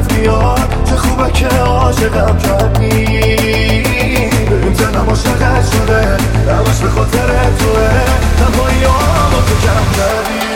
دلت میاد چه خوبه که عاشقم کردی. ببین دلم عاشقت شده همش به خاطر توه، تنهایی با تو کم کردی.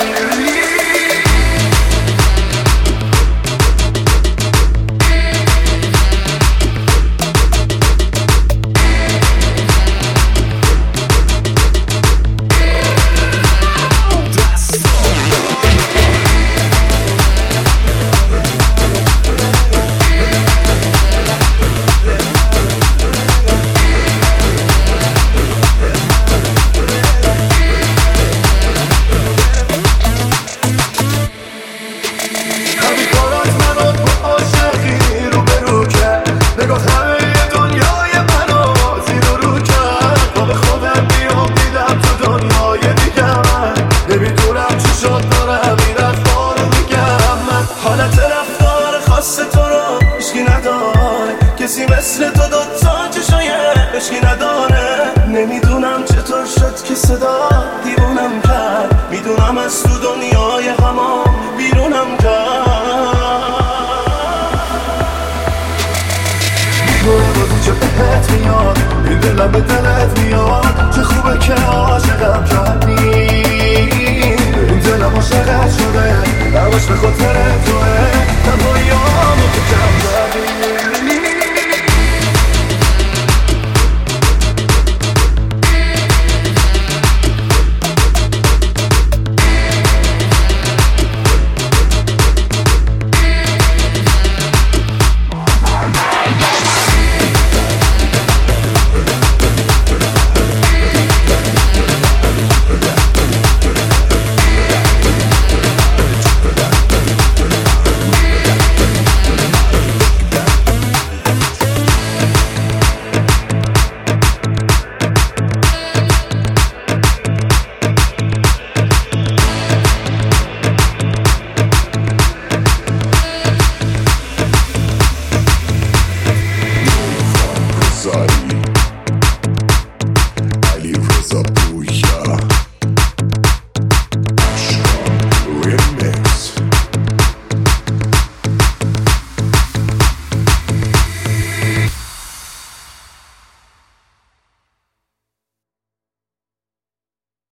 کسی مثل تو دوتا چشای عشقی نداره. نمیدونم چطور شد که صدا دیوونم کرد، میدونم از تو دنیای همام بیرونم کرد. میدونم چه بهت میاد این دلم به دلت میاد چه خوبه که عاشقم